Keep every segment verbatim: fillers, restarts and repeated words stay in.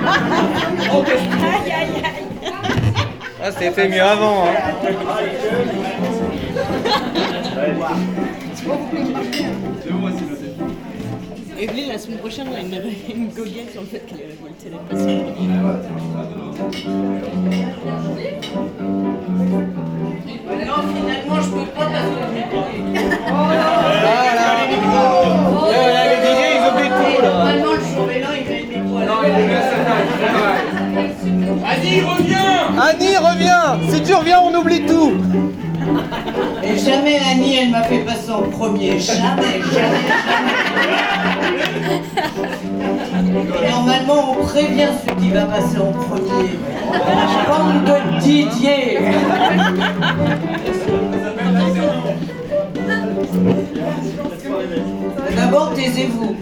Aïe, aïe, aïe. Ah, c'était mieux avant. Hein. Evelyne, la semaine prochaine, elle a une, une goguette sur le fait qu'elle est révoltée d'être passée. Non, finalement, je peux pas parce que... Voilà, les D J, ils oublient tout, là. Vraiment, le chauvelin, il met le micro à la... Annie, reviens! Annie, reviens! Si tu reviens, on oublie tout! Et jamais Annie, elle m'a fait passer en premier. Jamais, jamais, jamais. Normalement, on prévient celui qui va passer en premier. Bande de Didier. D'abord, taisez-vous.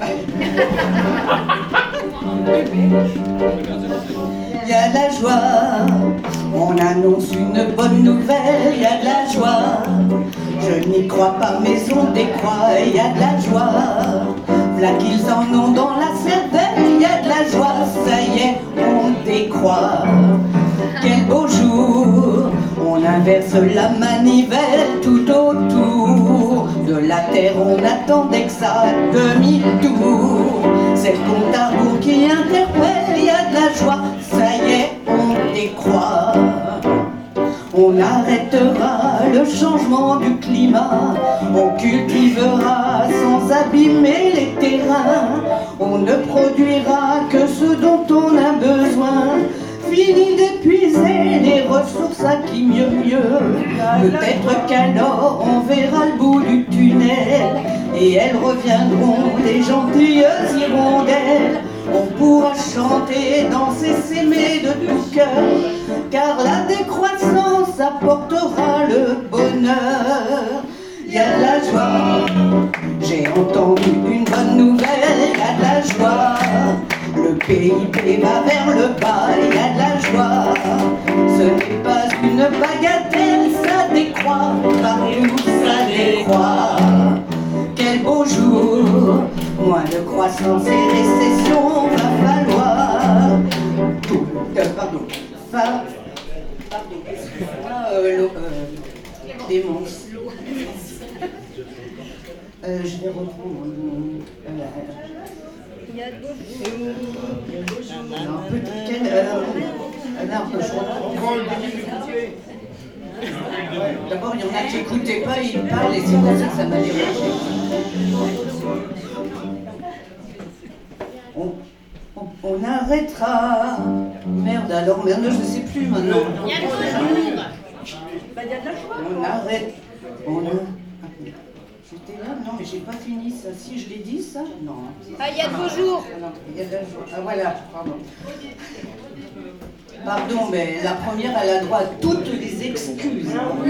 Il y a de la joie, on annonce une bonne nouvelle, il y a de la joie. Je n'y crois pas mais on décroît, il y a de la joie. V'là qu'ils en ont dans la cervelle, il y a de la joie, ça y est, on décroît. Quel beau jour, on inverse la manivelle tout autour. De la terre on attendait que ça demi-tour. C'est le compte à rebours qui interpelle, il y a de la joie, ça y est, on décroît. On arrêtera le changement du climat, on cultivera sans abîmer les terrains, on ne produira que ce dont on a besoin. Fini d'épuiser les ressources à qui mieux mieux. Peut-être qu'alors on verra le bout du tunnel et elles reviendront, les gentilleuses hirondelles. On pourra chanter, danser, s'aimer de tout cœur, car la décroissance apportera le bonheur. Il y a de la joie, j'ai entendu une bonne nouvelle, il y a de la joie. Le P I B va vers le bas, il y a de la joie. Ce n'est pas une bagatelle, ça décroît, partout ça décroît. Quel beau jour, moins de croissance et récession, va falloir tout, euh, pardon, fa, pardon, ah, euh, l'eau, euh, Clémence. Euh, je vais reprendre euh, Il y a de beaux jours. non, peut-être quel, euh, euh, non, je reprends. D'abord, il y en a qui n'écoutaient pas, ils parlent et c'est pour ça que ça m'a dérangé. On, on, on arrêtera. Merde, alors, merde, je ne sais plus maintenant. Il y a de beaux jours. Bah, il y a de la joie. On arrête. On a... J'étais là, non, mais j'ai pas fini ça. Si je l'ai dit, ça? Non. Ah, il y a de beaux jours. Ah, non, il y a de la joie. Ah, voilà, pardon. Pardon, mais la première, elle a droit à toutes les excuses. Oui.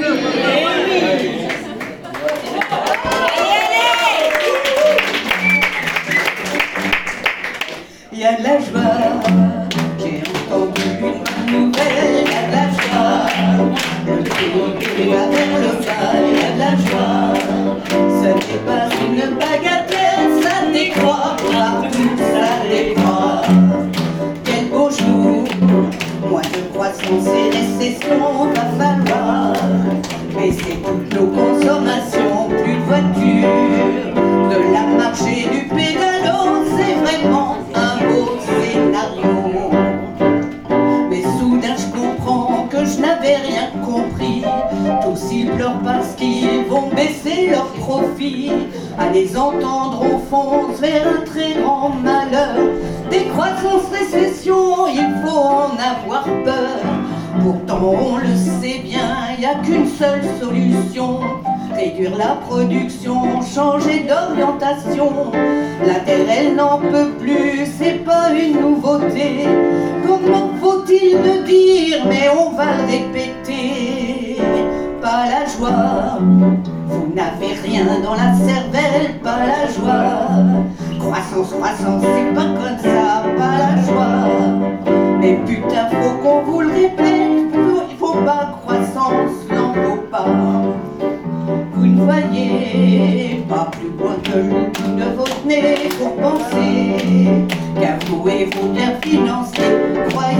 Il y a de la joie, j'ai entendu une nouvelle, il y a de la joie. Le pays va vers le bas, il y a de la joie. Ce n'est pas une bagatelle, ça décroît, partout ça décroît. Quel beau jour, moins de croissance et récession, va falloir baisser toutes nos consommations, plus de voitures, de la marche et du pédalo, c'est vraiment un beau scénario. Mais soudain je comprends que je n'avais rien compris. Tous ils pleurent parce qu'ils vont baisser leurs profits. À les entendre on fonce vers un très grand malheur. Décroissance, récession, il faut en avoir peur. Pourtant on le sait bien, il n'y a qu'une seule solution. Réduire la production, changer d'orientation. La terre elle n'en peut plus, c'est pas une nouveauté. Comment faut-il le dire, mais on va le répéter. Pas la joie, vous n'avez rien dans la cervelle, pas la joie. Croissance, croissance, c'est pas comme ça, pas la joie. Mais putain, faut qu'on vous le répète, il faut pas croissance, n'en faut pas. Vous ne voyez pas plus loin que le bout de votre nez pour penser qu'avouez-vous bien financer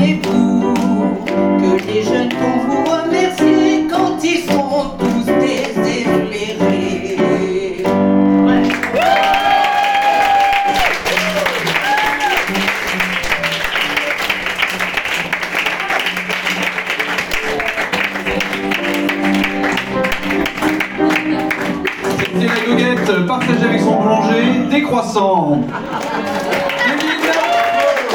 savez-vous que les jeunes vont vous remercier quand ils sont tous désespérés. C'était la goguette partagée avec son boulanger, des croissants.